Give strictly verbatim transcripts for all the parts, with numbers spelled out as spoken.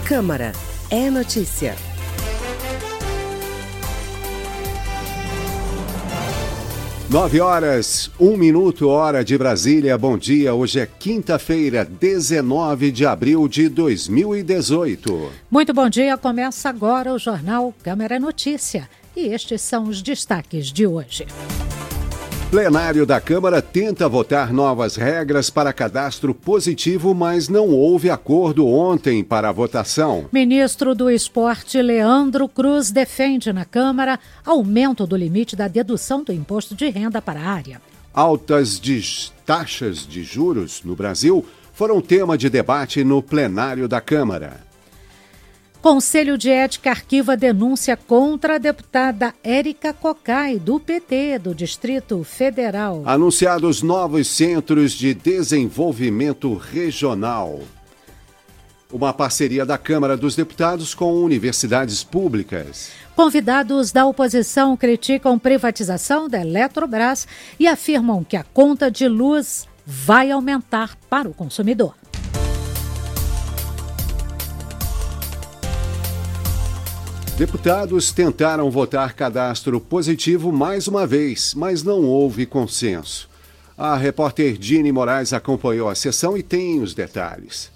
Câmara é notícia. Nove horas, um minuto, hora de Brasília. Bom dia, hoje é quinta-feira, dezenove de abril de dois mil e dezoito. Muito bom dia, começa agora o Jornal Câmara é Notícia. E estes são os destaques de hoje. Plenário da Câmara tenta votar novas regras para cadastro positivo, mas não houve acordo ontem para a votação. Ministro do Esporte, Leandro Cruz, defende na Câmara aumento do limite da dedução do imposto de renda para a área. Altas de taxas de juros no Brasil foram tema de debate no plenário da Câmara. Conselho de Ética arquiva denúncia contra a deputada Érica Cocai, do P T, do Distrito Federal. Anunciados novos centros de desenvolvimento regional. Uma parceria da Câmara dos Deputados com universidades públicas. Convidados da oposição criticam privatização da Eletrobras e afirmam que a conta de luz vai aumentar para o consumidor. Deputados tentaram votar cadastro positivo mais uma vez, mas não houve consenso. A repórter Dini Moraes acompanhou a sessão e tem os detalhes.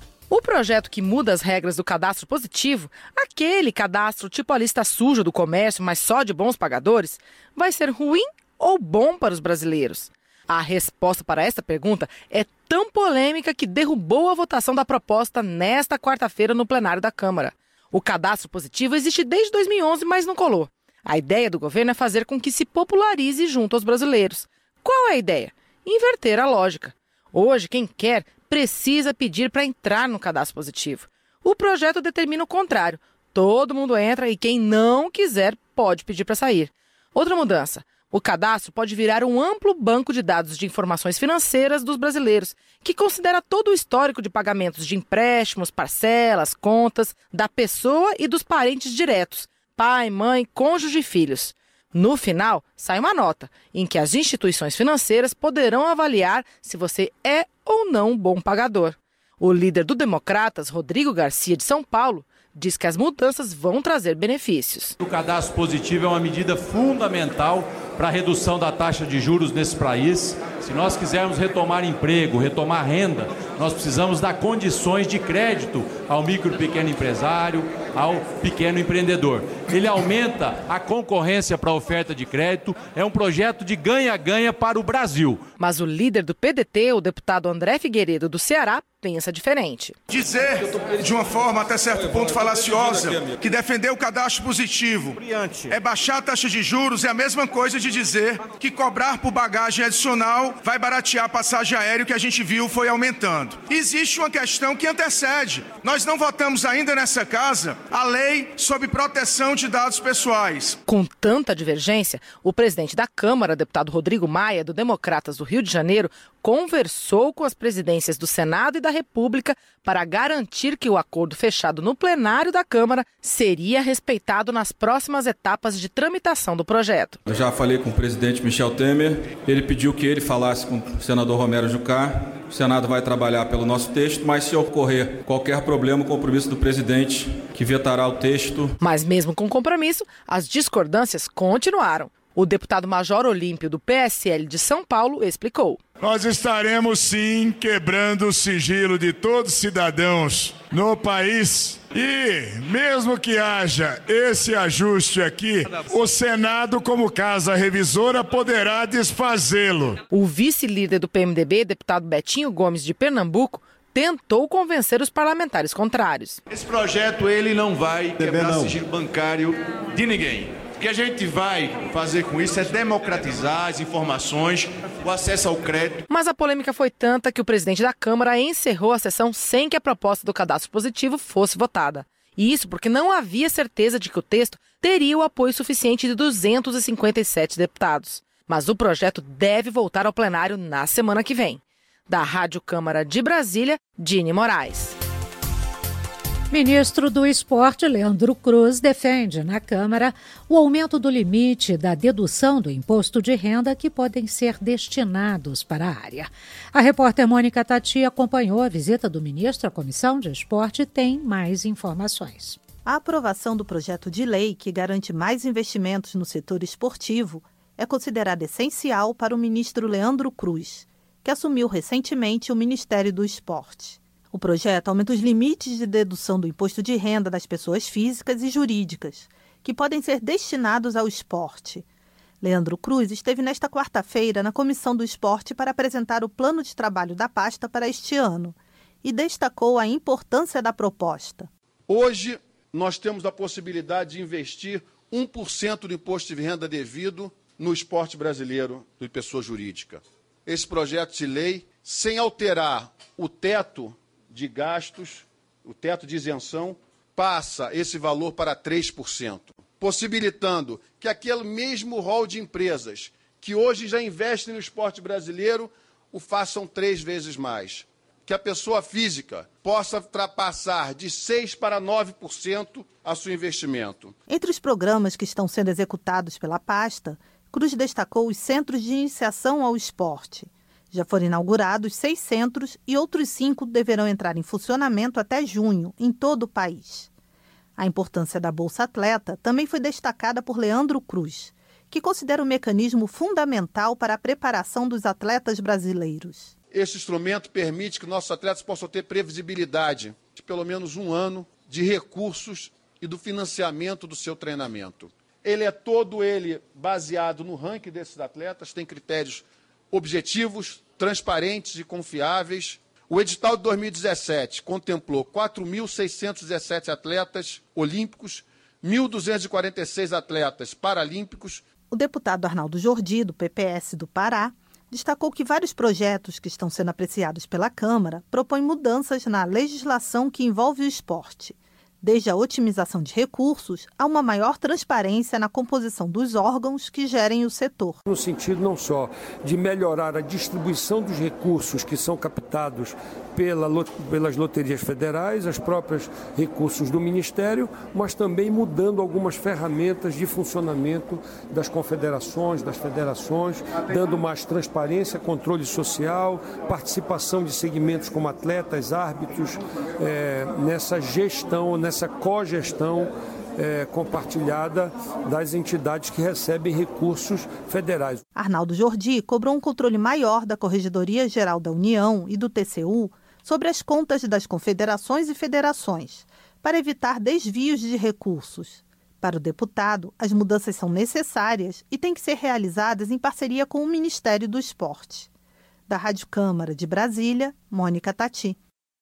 O projeto que muda as regras do cadastro positivo, aquele cadastro tipo a lista suja do comércio, mas só de bons pagadores, vai ser ruim ou bom para os brasileiros? A resposta para esta pergunta é tão polêmica que derrubou a votação da proposta nesta quarta-feira no plenário da Câmara. O cadastro positivo existe desde dois mil e onze, mas não colou. A ideia do governo é fazer com que se popularize junto aos brasileiros. Qual é a ideia? Inverter a lógica. Hoje, quem quer precisa pedir para entrar no cadastro positivo. O projeto determina o contrário. Todo mundo entra e quem não quiser pode pedir para sair. Outra mudança. O cadastro pode virar um amplo banco de dados de informações financeiras dos brasileiros, que considera todo o histórico de pagamentos de empréstimos, parcelas, contas, da pessoa e dos parentes diretos, pai, mãe, cônjuge e filhos. No final, sai uma nota, em que as instituições financeiras poderão avaliar se você é ou não um bom pagador. O líder do Democratas, Rodrigo Garcia, de São Paulo, diz que as mudanças vão trazer benefícios. O cadastro positivo é uma medida fundamental para a redução da taxa de juros nesse país. Se nós quisermos retomar emprego, retomar renda, nós precisamos dar condições de crédito ao micro e pequeno empresário, ao pequeno empreendedor. Ele aumenta a concorrência para a oferta de crédito, é um projeto de ganha-ganha para o Brasil. Mas o líder do P D T, o deputado André Figueiredo, do Ceará, pensa diferente. Dizer, de uma forma até certo ponto falaciosa, que defender o cadastro positivo é baixar a taxa de juros é a mesma coisa de dizer que cobrar por bagagem adicional vai baratear a passagem aérea, que a gente viu foi aumentando. Existe uma questão que antecede. Nós não votamos ainda nessa casa a lei sobre proteção de dados pessoais. Com tanta divergência, o presidente da Câmara, deputado Rodrigo Maia, do Democratas do Rio de Janeiro, conversou com as presidências do Senado e da República para garantir que o acordo fechado no plenário da Câmara seria respeitado nas próximas etapas de tramitação do projeto. Eu já falei com o presidente Michel Temer, ele pediu que ele falasse com o senador Romero Jucá. O Senado vai trabalhar pelo nosso texto, mas se ocorrer qualquer problema, o compromisso do presidente que vetará o texto. Mas mesmo com compromisso, as discordâncias continuaram. O deputado Major Olímpio, do P S L de São Paulo, explicou. Nós estaremos, sim, quebrando o sigilo de todos os cidadãos no país. E, mesmo que haja esse ajuste aqui, o Senado, como casa revisora, poderá desfazê-lo. O vice-líder do P M D B, deputado Betinho Gomes, de Pernambuco, tentou convencer os parlamentares contrários. Esse projeto ele não vai quebrar o sigilo bancário de ninguém. O que a gente vai fazer com isso é democratizar as informações, o acesso ao crédito. Mas a polêmica foi tanta que o presidente da Câmara encerrou a sessão sem que a proposta do cadastro positivo fosse votada. E isso porque não havia certeza de que o texto teria o apoio suficiente de duzentos e cinquenta e sete deputados. Mas o projeto deve voltar ao plenário na semana que vem. Da Rádio Câmara de Brasília, Dini Moraes. Ministro do Esporte, Leandro Cruz, defende na Câmara o aumento do limite da dedução do imposto de renda que podem ser destinados para a área. A repórter Mônica Tati acompanhou a visita do ministro à Comissão de Esporte e tem mais informações. A aprovação do projeto de lei que garante mais investimentos no setor esportivo é considerada essencial para o ministro Leandro Cruz, que assumiu recentemente o Ministério do Esporte. O projeto aumenta os limites de dedução do imposto de renda das pessoas físicas e jurídicas, que podem ser destinados ao esporte. Leandro Cruz esteve nesta quarta-feira na Comissão do Esporte para apresentar o plano de trabalho da pasta para este ano e destacou a importância da proposta. Hoje, nós temos a possibilidade de investir um por cento do imposto de renda devido no esporte brasileiro de pessoa jurídica. Esse projeto de lei, sem alterar o teto de gastos, o teto de isenção, passa esse valor para três por cento, possibilitando que aquele mesmo rol de empresas que hoje já investem no esporte brasileiro o façam três vezes mais. Que a pessoa física possa ultrapassar de seis por cento para nove por cento a seu investimento. Entre os programas que estão sendo executados pela pasta, Cruz destacou os Centros de Iniciação ao Esporte. Já foram inaugurados seis centros e outros cinco deverão entrar em funcionamento até junho, em todo o país. A importância da Bolsa Atleta também foi destacada por Leandro Cruz, que considera o mecanismo fundamental para a preparação dos atletas brasileiros. Esse instrumento permite que nossos atletas possam ter previsibilidade de pelo menos um ano de recursos e do financiamento do seu treinamento. Ele é todo ele baseado no ranking desses atletas, tem critérios objetivos, transparentes e confiáveis. O edital de dois mil e dezessete contemplou quatro mil seiscentos e dezessete atletas olímpicos, mil duzentos e quarenta e seis atletas paralímpicos. O deputado Arnaldo Jordi, do P P S do Pará, destacou que vários projetos que estão sendo apreciados pela Câmara propõem mudanças na legislação que envolve o esporte, desde a otimização de recursos a uma maior transparência na composição dos órgãos que gerem o setor. No sentido não só de melhorar a distribuição dos recursos que são captados pela, pelas loterias federais, os próprios recursos do Ministério, mas também mudando algumas ferramentas de funcionamento das confederações, das federações, dando mais transparência, controle social, participação de segmentos como atletas, árbitros, é, nessa gestão, nessa cogestão é, compartilhada das entidades que recebem recursos federais. Arnaldo Jordi cobrou um controle maior da Corregedoria Geral da União e do T C U sobre as contas das confederações e federações, para evitar desvios de recursos. Para o deputado, as mudanças são necessárias e têm que ser realizadas em parceria com o Ministério do Esporte. Da Rádio Câmara de Brasília, Mônica Tati.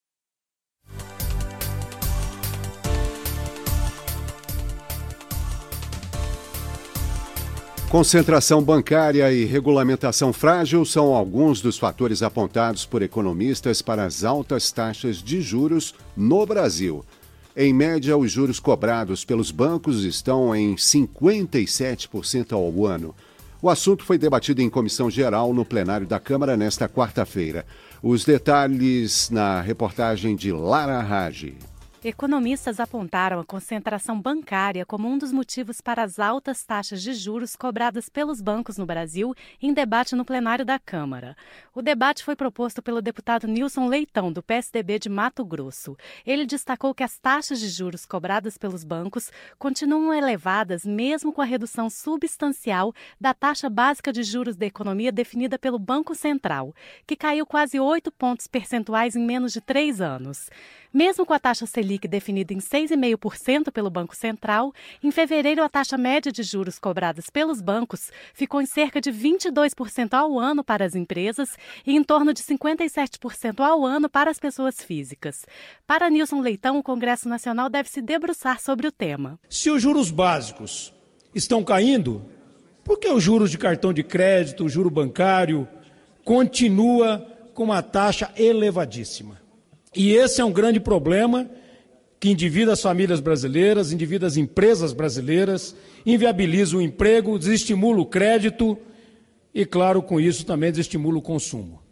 Concentração bancária e regulamentação frágil são alguns dos fatores apontados por economistas para as altas taxas de juros no Brasil. Em média, os juros cobrados pelos bancos estão em cinquenta e sete por cento ao ano. O assunto foi debatido em comissão geral no plenário da Câmara nesta quarta-feira. Os detalhes na reportagem de Lara Ragi. Economistas apontaram a concentração bancária como um dos motivos para as altas taxas de juros cobradas pelos bancos no Brasil em debate no plenário da Câmara. O debate foi proposto pelo deputado Nilson Leitão, do P S D B de Mato Grosso. Ele destacou que as taxas de juros cobradas pelos bancos continuam elevadas mesmo com a redução substancial da taxa básica de juros da economia definida pelo Banco Central, que caiu quase oito pontos percentuais em menos de três anos. Mesmo com a taxa Selic definida em seis vírgula cinco por cento pelo Banco Central, em fevereiro a taxa média de juros cobradas pelos bancos ficou em cerca de vinte e dois por cento ao ano para as empresas e em torno de cinquenta e sete por cento ao ano para as pessoas físicas. Para Nilson Leitão, o Congresso Nacional deve se debruçar sobre o tema. Se os juros básicos estão caindo, por que os juros de cartão de crédito, o juro bancário, continua com uma taxa elevadíssima? E esse é um grande problema que endivida as famílias brasileiras, endivida as empresas brasileiras, inviabiliza o emprego, desestimula o crédito e, claro, com isso também desestimula o consumo.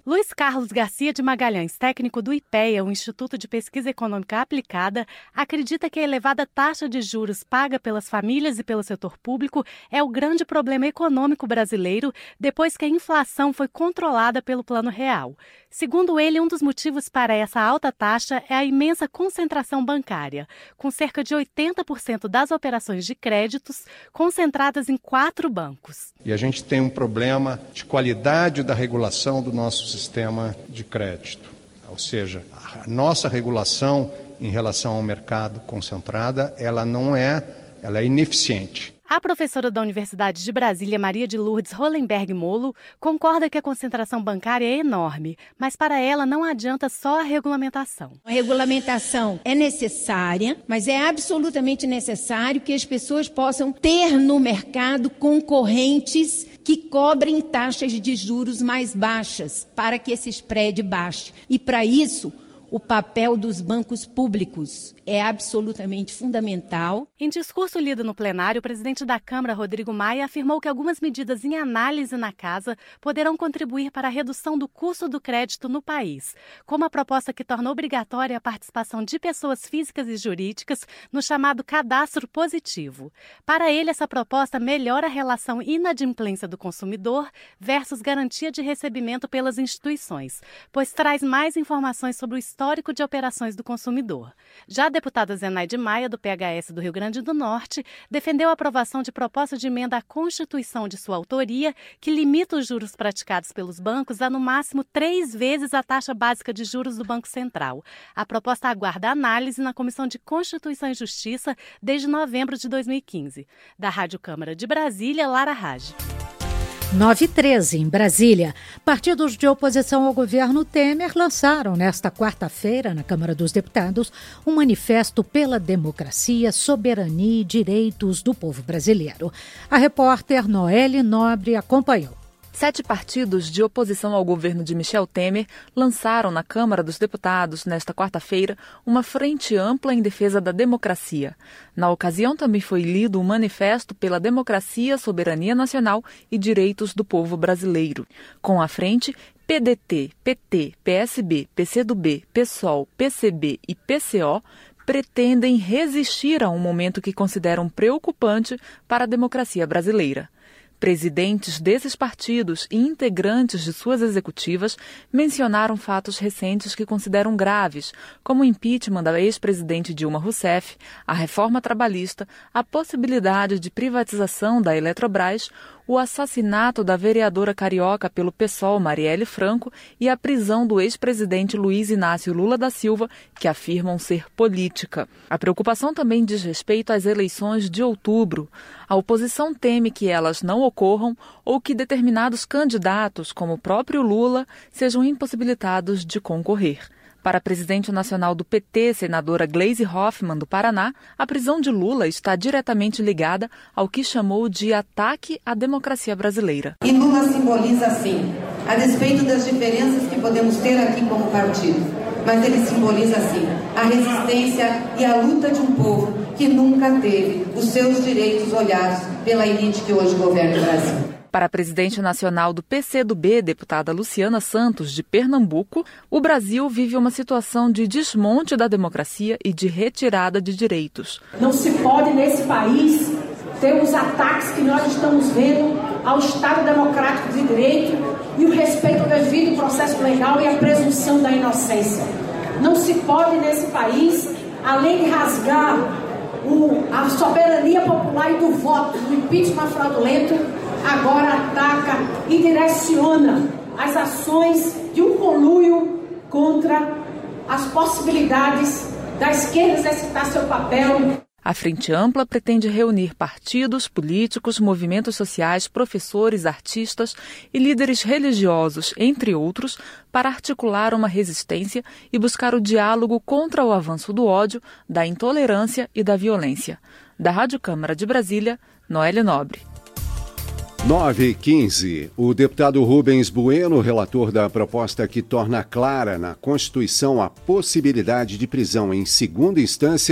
Luiz Carlos Garcia de Magalhães, técnico do IPEA, o Instituto de Pesquisa Econômica Aplicada, acredita que a elevada taxa de juros paga pelas famílias e pelo setor público é o grande problema econômico brasileiro depois que a inflação foi controlada pelo Plano Real. Segundo ele, um dos motivos para essa alta taxa é a imensa concentração bancária, com cerca de oitenta por cento das operações de créditos concentradas em quatro bancos. E a gente tem um problema de qualidade da regulação do nosso sistema de crédito. Ou seja, a nossa regulação em relação ao mercado concentrada, ela não é, ela é ineficiente. A professora da Universidade de Brasília, Maria de Lourdes Hollenberg Molo, concorda que a concentração bancária é enorme, mas para ela não adianta só a regulamentação. A regulamentação é necessária, mas é absolutamente necessário que as pessoas possam ter no mercado concorrentes que cobrem taxas de juros mais baixas, para que esse spread baixe. E para isso, o papel dos bancos públicos é absolutamente fundamental. Em discurso lido no plenário, o presidente da Câmara, Rodrigo Maia, afirmou que algumas medidas em análise na casa poderão contribuir para a redução do custo do crédito no país, como a proposta que torna obrigatória a participação de pessoas físicas e jurídicas no chamado cadastro positivo. Para ele, essa proposta melhora a relação inadimplência do consumidor versus garantia de recebimento pelas instituições, pois traz mais informações sobre o histórico de operações do consumidor. Já a deputada Zenaide Maia, do P H S do Rio Grande do Norte, defendeu a aprovação de proposta de emenda à Constituição de sua autoria, que limita os juros praticados pelos bancos a, no máximo, três vezes a taxa básica de juros do Banco Central. A proposta aguarda análise na Comissão de Constituição e Justiça desde novembro de dois mil e quinze. Da Rádio Câmara de Brasília, Lara Rage. nove e treze, em Brasília. Partidos de oposição ao governo Temer lançaram nesta quarta-feira, na Câmara dos Deputados, um manifesto pela democracia, soberania e direitos do povo brasileiro. A repórter Noelle Nobre acompanhou. Sete partidos de oposição ao governo de Michel Temer lançaram na Câmara dos Deputados, nesta quarta-feira, uma frente ampla em defesa da democracia. Na ocasião, também foi lido um manifesto pela democracia, soberania nacional e direitos do povo brasileiro. Com a frente, P D T, P T, P S B, P C do B, PSOL, P C B e P C O pretendem resistir a um momento que consideram preocupante para a democracia brasileira. Presidentes desses partidos e integrantes de suas executivas mencionaram fatos recentes que consideram graves, como o impeachment da ex-presidente Dilma Rousseff, a reforma trabalhista, a possibilidade de privatização da Eletrobras, o assassinato da vereadora carioca pelo PSOL Marielle Franco e a prisão do ex-presidente Luiz Inácio Lula da Silva, que afirmam ser política. A preocupação também diz respeito às eleições de outubro. A oposição teme que elas não ocorram ou que determinados candidatos, como o próprio Lula, sejam impossibilitados de concorrer. Para a presidente nacional do P T, senadora Gleisi Hoffmann, do Paraná, a prisão de Lula está diretamente ligada ao que chamou de ataque à democracia brasileira. E Lula simboliza, sim, a despeito das diferenças que podemos ter aqui como partido, mas ele simboliza, sim, a resistência e a luta de um povo que nunca teve os seus direitos olhados pela elite que hoje governa o Brasil. Para a presidente nacional do P C do B, deputada Luciana Santos, de Pernambuco, o Brasil vive uma situação de desmonte da democracia e de retirada de direitos. Não se pode, nesse país, ter os ataques que nós estamos vendo ao Estado Democrático de Direito e o respeito ao devido processo legal e a presunção da inocência. Não se pode, nesse país, além de rasgar o, a soberania popular e do voto, do impeachment fraudulento, agora ataca e direciona as ações de um conluio contra as possibilidades da esquerda exercitar seu papel. A Frente Ampla pretende reunir partidos, políticos, movimentos sociais, professores, artistas e líderes religiosos, entre outros, para articular uma resistência e buscar o diálogo contra o avanço do ódio, da intolerância e da violência. Da Rádio Câmara de Brasília, Noelle Nobre. nove e quinze. O deputado Rubens Bueno, relator da proposta que torna clara na Constituição a possibilidade de prisão em segunda instância,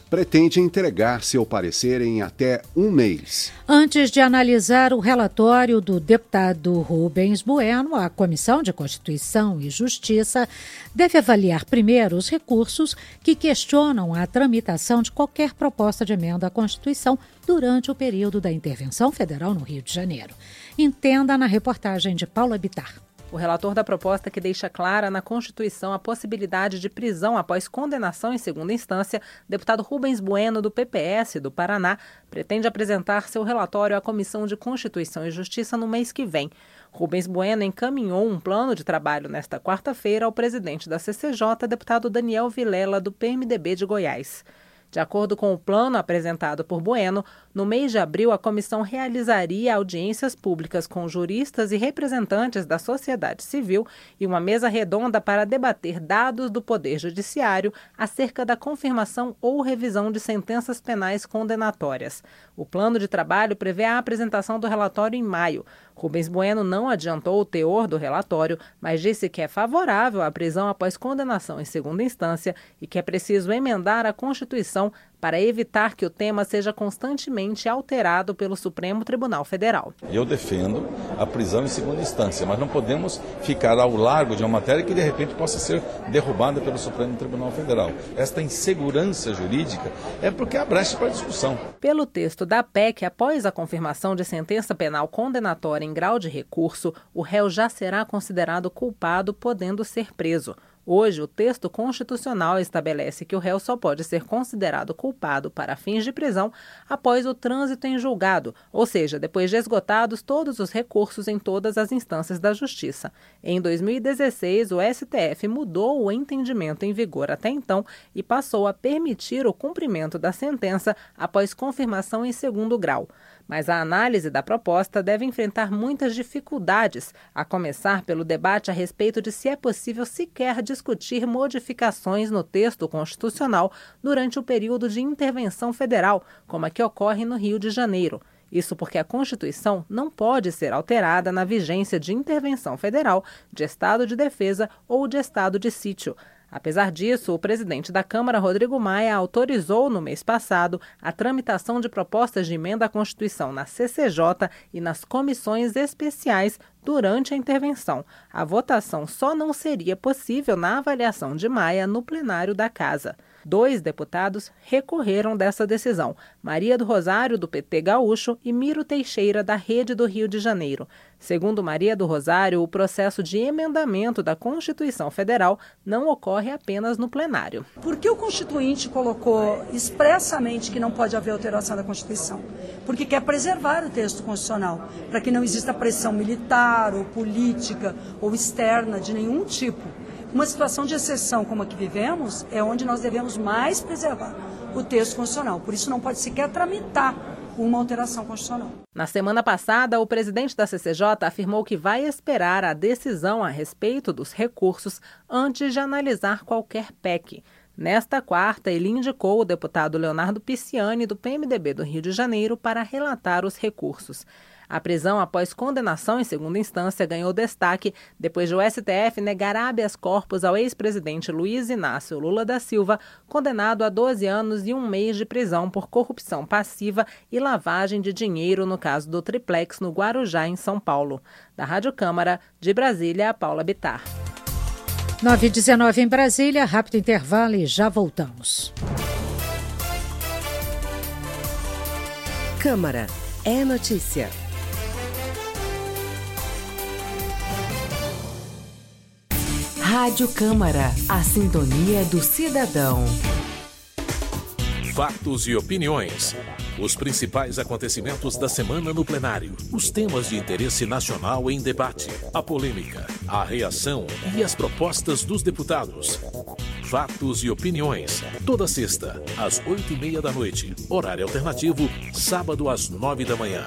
pretende entregar seu parecer em até um mês. Antes de analisar o relatório do deputado Rubens Bueno, a Comissão de Constituição e Justiça deve avaliar primeiro os recursos que questionam a tramitação de qualquer proposta de emenda à Constituição durante o período da intervenção federal no Rio de Janeiro. Entenda na reportagem de Paula Bittar. O relator da proposta, que deixa clara na Constituição a possibilidade de prisão após condenação em segunda instância, deputado Rubens Bueno, do P P S do Paraná, pretende apresentar seu relatório à Comissão de Constituição e Justiça no mês que vem. Rubens Bueno encaminhou um plano de trabalho nesta quarta-feira ao presidente da C C J, deputado Daniel Vilela, do P M D B de Goiás. De acordo com o plano apresentado por Bueno, no mês de abril a comissão realizaria audiências públicas com juristas e representantes da sociedade civil e uma mesa redonda para debater dados do Poder Judiciário acerca da confirmação ou revisão de sentenças penais condenatórias. O plano de trabalho prevê a apresentação do relatório em maio. Rubens Bueno não adiantou o teor do relatório, mas disse que é favorável à prisão após condenação em segunda instância e que é preciso emendar a Constituição para evitar que o tema seja constantemente alterado pelo Supremo Tribunal Federal. Eu defendo a prisão em segunda instância, mas não podemos ficar ao largo de uma matéria que de repente possa ser derrubada pelo Supremo Tribunal Federal. Esta insegurança jurídica é porque há brecha para discussão. Pelo texto da P E C, após a confirmação de sentença penal condenatória em grau de recurso, o réu já será considerado culpado, podendo ser preso. Hoje, o texto constitucional estabelece que o réu só pode ser considerado culpado para fins de prisão após o trânsito em julgado, ou seja, depois de esgotados todos os recursos em todas as instâncias da Justiça. Em dois mil e dezesseis, o S T F mudou o entendimento em vigor até então e passou a permitir o cumprimento da sentença após confirmação em segundo grau. Mas a análise da proposta deve enfrentar muitas dificuldades, a começar pelo debate a respeito de se é possível sequer discutir modificações no texto constitucional durante o período de intervenção federal, como a que ocorre no Rio de Janeiro. Isso porque a Constituição não pode ser alterada na vigência de intervenção federal, de estado de defesa ou de estado de sítio. Apesar disso, o presidente da Câmara, Rodrigo Maia, autorizou no mês passado a tramitação de propostas de emenda à Constituição na C C J e nas comissões especiais durante a intervenção. A votação só não seria possível na avaliação de Maia no plenário da Casa. Dois deputados recorreram dessa decisão, Maria do Rosário, do P T gaúcho, e Miro Teixeira, da Rede do Rio de Janeiro. Segundo Maria do Rosário, o processo de emendamento da Constituição Federal não ocorre apenas no plenário. Por que o Constituinte colocou expressamente que não pode haver alteração da Constituição? Porque quer preservar o texto constitucional, para que não exista pressão militar ou política ou externa de nenhum tipo. Uma situação de exceção como a que vivemos é onde nós devemos mais preservar o texto constitucional. Por isso não pode sequer tramitar uma alteração constitucional. Na semana passada, o presidente da C C J afirmou que vai esperar a decisão a respeito dos recursos antes de analisar qualquer P E C. Nesta quarta, ele indicou o deputado Leonardo Pisciani, do P M D B do Rio de Janeiro, para relatar os recursos. A prisão após condenação em segunda instância ganhou destaque depois de o S T F negar habeas corpus ao ex-presidente Luiz Inácio Lula da Silva, condenado a doze anos e um mês de prisão por corrupção passiva e lavagem de dinheiro no caso do Triplex no Guarujá, em São Paulo. Da Rádio Câmara, de Brasília, Paula Bittar. nove e dezenove em Brasília, rápido intervalo e já voltamos. Câmara é notícia. Rádio Câmara, a sintonia do cidadão. Fatos e opiniões. Os principais acontecimentos da semana no plenário. Os temas de interesse nacional em debate. A polêmica, a reação e as propostas dos deputados. Fatos e opiniões. Toda sexta, às oito e meia da noite. Horário alternativo, sábado às nove da manhã.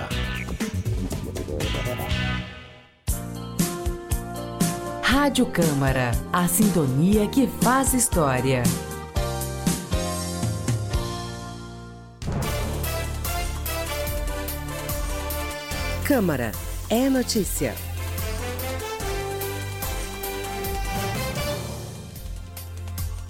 Rádio Câmara, a sintonia que faz história. Câmara é notícia.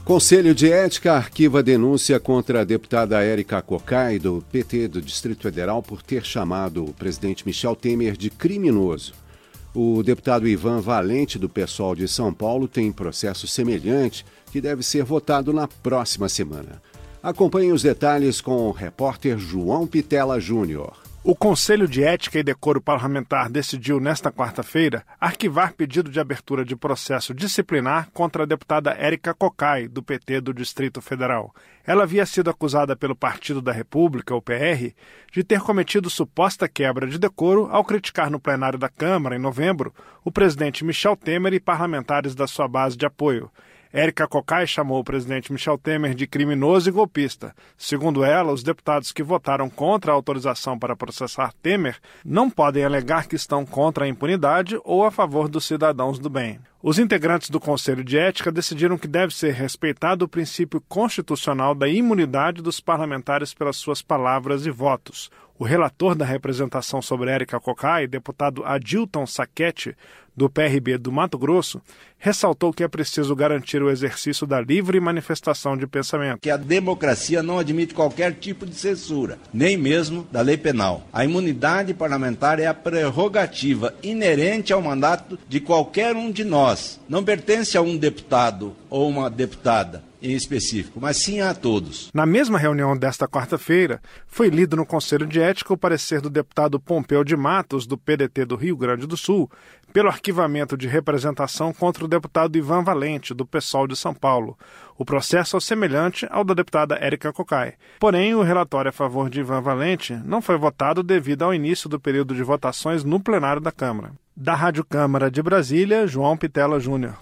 Conselho de Ética arquiva a denúncia contra a deputada Érica Cocai, do P T do Distrito Federal, por ter chamado o presidente Michel Temer de criminoso. O deputado Ivan Valente, do PSOL de São Paulo, tem processo semelhante que deve ser votado na próxima semana. Acompanhe os detalhes com o repórter João Pitela Júnior. O Conselho de Ética e Decoro Parlamentar decidiu, nesta quarta-feira, arquivar pedido de abertura de processo disciplinar contra a deputada Érica Cocai, do P T do Distrito Federal. Ela havia sido acusada pelo Partido da República, o P R, de ter cometido suposta quebra de decoro ao criticar no plenário da Câmara, em novembro, o presidente Michel Temer e parlamentares da sua base de apoio. Érica Cocai chamou o presidente Michel Temer de criminoso e golpista. Segundo ela, os deputados que votaram contra a autorização para processar Temer não podem alegar que estão contra a impunidade ou a favor dos cidadãos do bem. Os integrantes do Conselho de Ética decidiram que deve ser respeitado o princípio constitucional da imunidade dos parlamentares pelas suas palavras e votos. O relator da representação sobre Érica Cocai, deputado Adilton Sacchetti, do P R B do Mato Grosso, ressaltou que é preciso garantir o exercício da livre manifestação de pensamento. Que a democracia não admite qualquer tipo de censura, nem mesmo da lei penal. A imunidade parlamentar é a prerrogativa inerente ao mandato de qualquer um de nós. Não pertence a um deputado ou uma deputada em específico, mas sim a todos. Na mesma reunião desta quarta-feira, foi lido no Conselho de Ética o parecer do deputado Pompeu de Matos, do P D T do Rio Grande do Sul, pelo arquivamento de representação contra o deputado Ivan Valente, do PSOL de São Paulo. O processo é semelhante ao da deputada Érica Cocai. Porém, o relatório a favor de Ivan Valente não foi votado devido ao início do período de votações no plenário da Câmara. Da Rádio Câmara de Brasília, João Pitela Júnior.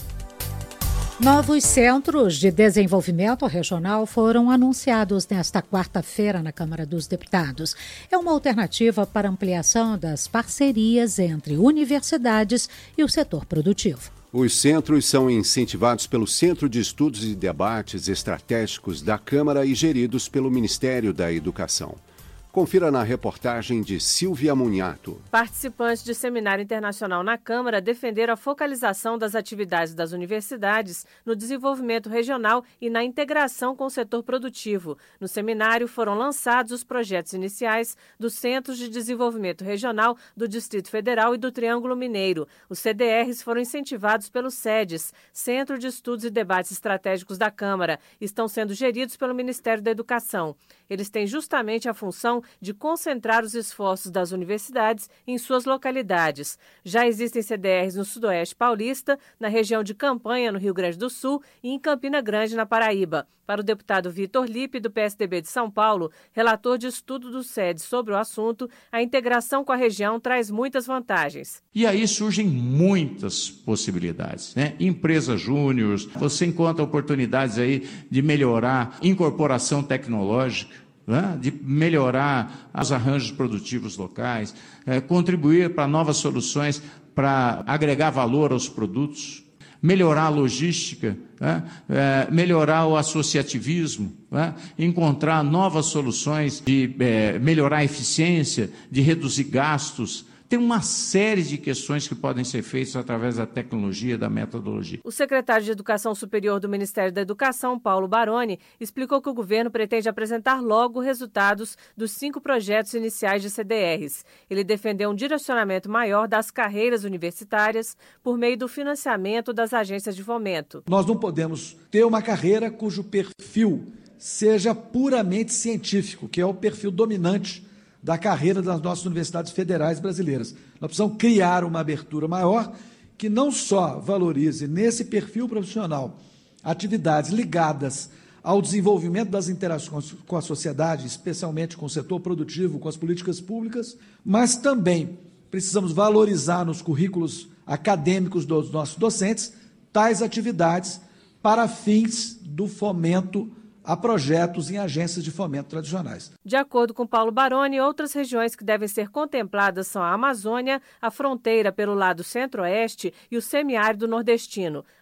Novos centros de desenvolvimento regional foram anunciados nesta quarta-feira na Câmara dos Deputados. É uma alternativa para ampliação das parcerias entre universidades e o setor produtivo. Os centros são incentivados pelo Centro de Estudos e Debates Estratégicos da Câmara e geridos pelo Ministério da Educação. Confira na reportagem de Silvia Munhato. Participantes de seminário internacional na Câmara defenderam a focalização das atividades das universidades no desenvolvimento regional e na integração com o setor produtivo. No seminário foram lançados os projetos iniciais dos Centros de Desenvolvimento Regional do Distrito Federal e do Triângulo Mineiro. Os C D Rs foram incentivados pelos C E D S, Centro de Estudos e Debates Estratégicos da Câmara. Estão sendo geridos pelo Ministério da Educação. Eles têm justamente a função de concentrar os esforços das universidades em suas localidades. Já existem C D Rs no Sudoeste Paulista, na região de Campanha, no Rio Grande do Sul, e em Campina Grande, na Paraíba. Para o deputado Vitor Lippe, do P S D B de São Paulo, relator de estudo do C E D S sobre o assunto, a integração com a região traz muitas vantagens. E aí surgem muitas possibilidades, né? Empresas júniores, você encontra oportunidades aí de melhorar incorporação tecnológica, de melhorar os arranjos produtivos locais, é, contribuir para novas soluções para agregar valor aos produtos, melhorar a logística, é, é, melhorar o associativismo, é, encontrar novas soluções de é, melhorar a eficiência, de reduzir gastos. Tem uma série de questões que podem ser feitas através da tecnologia, da metodologia. O secretário de Educação Superior do Ministério da Educação, Paulo Baroni, explicou que o governo pretende apresentar logo resultados dos cinco projetos iniciais de C D Rs. Ele defendeu um direcionamento maior das carreiras universitárias por meio do financiamento das agências de fomento. Nós não podemos ter uma carreira cujo perfil seja puramente científico, que é o perfil dominante da carreira das nossas universidades federais brasileiras. Nós precisamos criar uma abertura maior que não só valorize nesse perfil profissional atividades ligadas ao desenvolvimento das interações com a sociedade, especialmente com o setor produtivo, com as políticas públicas, mas também precisamos valorizar nos currículos acadêmicos dos nossos docentes tais atividades para fins do fomento a projetos em agências de fomento tradicionais. De acordo com Paulo Baroni, outras regiões que devem ser contempladas são a Amazônia, a fronteira pelo lado centro-oeste e o semiárido nordestino.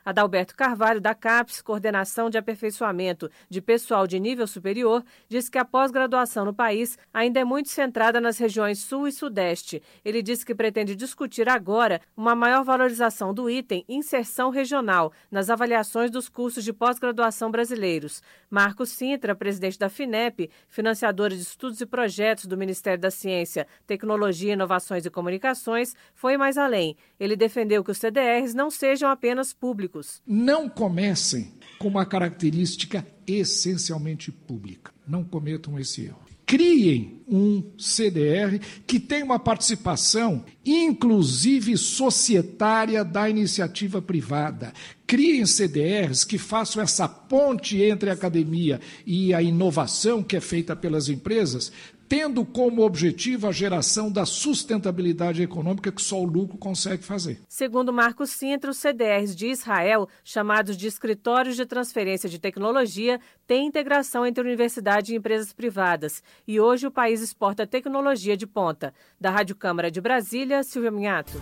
Adalberto Carvalho, da CAPES, Coordenação de Aperfeiçoamento de Pessoal de Nível Superior, diz que a pós-graduação no país ainda é muito centrada nas regiões Sul e Sudeste. Ele disse que pretende discutir agora uma maior valorização do item inserção regional nas avaliações dos cursos de pós-graduação brasileiros. Marcos Sintra, presidente da FINEP, financiadora de estudos e projetos do Ministério da Ciência, Tecnologia, Inovações e Comunicações, foi mais além. Ele defendeu que os C D Rs não sejam apenas públicos. Não comecem com uma característica essencialmente pública. Não cometam esse erro. Criem um C D R que tenha uma participação, inclusive societária, da iniciativa privada. Criem C D Rs que façam essa ponte entre a academia e a inovação que é feita pelas empresas, tendo como objetivo a geração da sustentabilidade econômica que só o lucro consegue fazer. Segundo Marcos Sintra, os C D Rs de Israel, chamados de Escritórios de Transferência de Tecnologia, têm integração entre universidade e empresas privadas. E hoje o país exporta tecnologia de ponta. Da Rádio Câmara de Brasília, Silvia Minhato.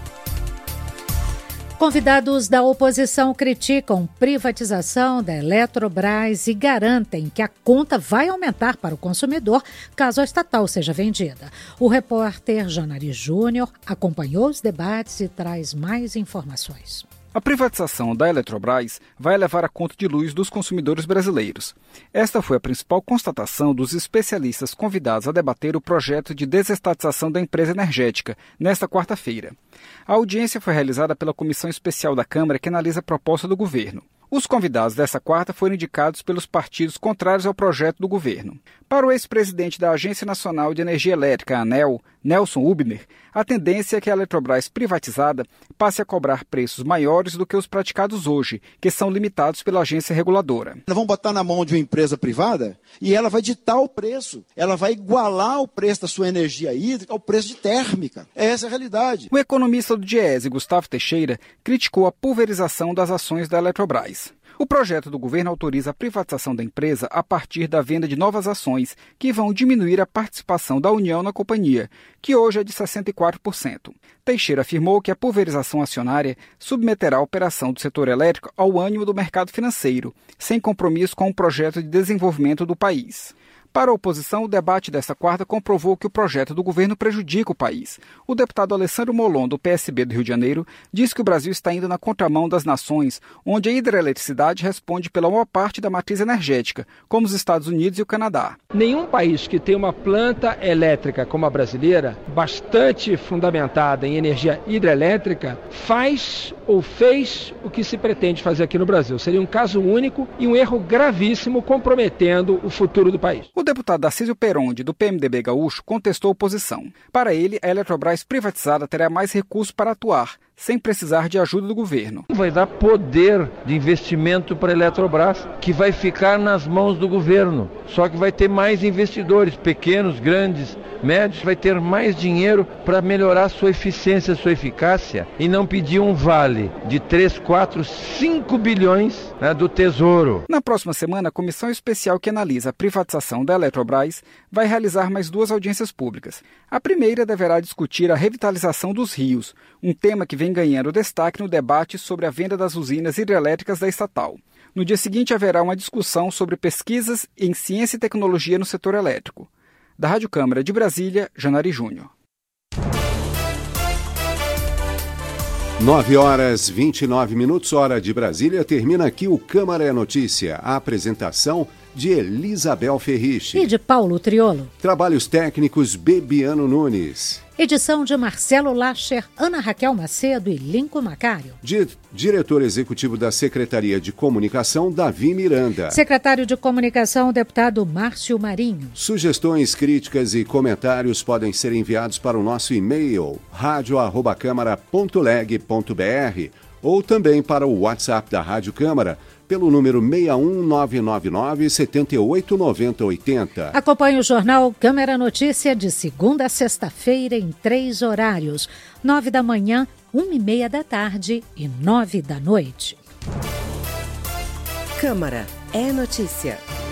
Convidados da oposição criticam privatização da Eletrobras e garantem que a conta vai aumentar para o consumidor caso a estatal seja vendida. O repórter Janari Júnior acompanhou os debates e traz mais informações. A privatização da Eletrobras vai elevar a conta de luz dos consumidores brasileiros. Esta foi a principal constatação dos especialistas convidados a debater o projeto de desestatização da empresa energética, nesta quarta-feira. A audiência foi realizada pela Comissão Especial da Câmara que analisa a proposta do governo. Os convidados dessa quarta foram indicados pelos partidos contrários ao projeto do governo. Para o ex-presidente da Agência Nacional de Energia Elétrica, ANEEL, Nelson Ubner, a tendência é que a Eletrobras privatizada passe a cobrar preços maiores do que os praticados hoje, que são limitados pela agência reguladora. Nós vamos botar na mão de uma empresa privada e ela vai ditar o preço. Ela vai igualar o preço da sua energia hídrica ao preço de térmica. Essa é a realidade. O economista do Diese, Gustavo Teixeira, criticou a pulverização das ações da Eletrobras. O projeto do governo autoriza a privatização da empresa a partir da venda de novas ações, que vão diminuir a participação da União na companhia, que hoje é de sessenta e quatro por cento. Teixeira afirmou que a pulverização acionária submeterá a operação do setor elétrico ao ânimo do mercado financeiro, sem compromisso com o projeto de desenvolvimento do país. Para a oposição, o debate desta quarta comprovou que o projeto do governo prejudica o país. O deputado Alessandro Molon, do P S B do Rio de Janeiro, diz que o Brasil está indo na contramão das nações, onde a hidroeletricidade responde pela maior parte da matriz energética, como os Estados Unidos e o Canadá. Nenhum país que tem uma planta elétrica como a brasileira, bastante fundamentada em energia hidrelétrica, faz ou fez o que se pretende fazer aqui no Brasil. Seria um caso único e um erro gravíssimo comprometendo o futuro do país. O deputado Tarcísio Peronde, do P M D B gaúcho, contestou a oposição. Para ele, a Eletrobras privatizada terá mais recursos para atuar, sem precisar de ajuda do governo. Vai dar poder de investimento para a Eletrobras, que vai ficar nas mãos do governo. Só que vai ter mais investidores, pequenos, grandes, médios, vai ter mais dinheiro para melhorar sua eficiência, sua eficácia, e não pedir um vale de três, quatro, cinco bilhões, né, do Tesouro. Na próxima semana, a comissão especial que analisa a privatização da Eletrobras vai realizar mais duas audiências públicas. A primeira deverá discutir a revitalização dos rios, um tema que vem ganhando destaque no debate sobre a venda das usinas hidrelétricas da estatal. No dia seguinte, haverá uma discussão sobre pesquisas em ciência e tecnologia no setor elétrico. Da Rádio Câmara de Brasília, Janari Júnior. nove horas e vinte e nove minutos, hora de Brasília. Termina aqui o Câmara é Notícia. A apresentação de Elisabel Ferriche e de Paulo Triolo. Trabalhos técnicos Bebiano Nunes. Edição de Marcelo Lacher, Ana Raquel Macedo e Lincoln Macário. Di- Diretor Executivo da Secretaria de Comunicação, Davi Miranda. Secretário de Comunicação, deputado Márcio Marinho. Sugestões, críticas e comentários podem ser enviados para o nosso e-mail rádio arroba câmara ponto leg ponto br ou também para o WhatsApp da Rádio Câmara pelo número seis um nove nove nove, sete oito nove zero oito zero. Acompanhe o jornal Câmara Notícia de segunda a sexta-feira em três horários: nove da manhã, uma e meia da tarde e nove da noite. Câmara é Notícia.